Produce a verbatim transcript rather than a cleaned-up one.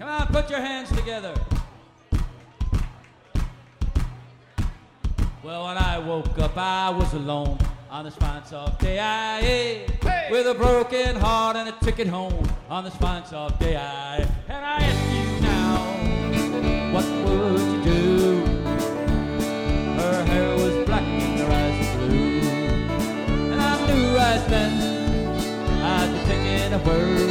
Come on, put your hands together. Well, when I woke up, I was alone on this fine soft day. I hey, with a broken heart and a ticket home on this fine soft day. I and I ask you now, what would you do? Her hair was black and her eyes were blue, and I knew right then I'd be taking a word.